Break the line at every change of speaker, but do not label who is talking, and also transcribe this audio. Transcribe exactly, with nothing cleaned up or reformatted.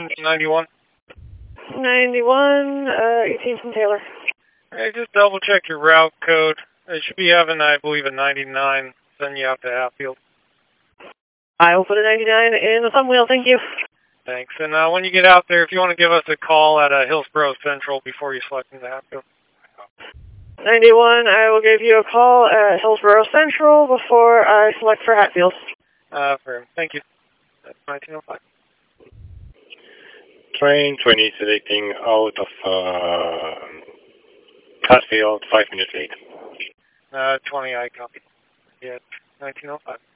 ninety-one.
ninety-one, uh, eighteen from Taylor.
Hey, just double check your route code. It should be having, I believe, a ninety-nine. Send you out to Hatfield.
I will put a ninety-nine in the thumb wheel, thank you.
Thanks. And uh, when you get out there, if you want to give us a call at uh, Hillsborough Central before you select into Hatfield.
ninety-one, I will give you a call at Hillsborough Central before I select for Hatfield.
Uh, for Thank you. That's nineteen oh five.
Train twenty selecting out of uh, Hatfield, five minutes late.
Uh, twenty, I copy. Yeah, nineteen oh five.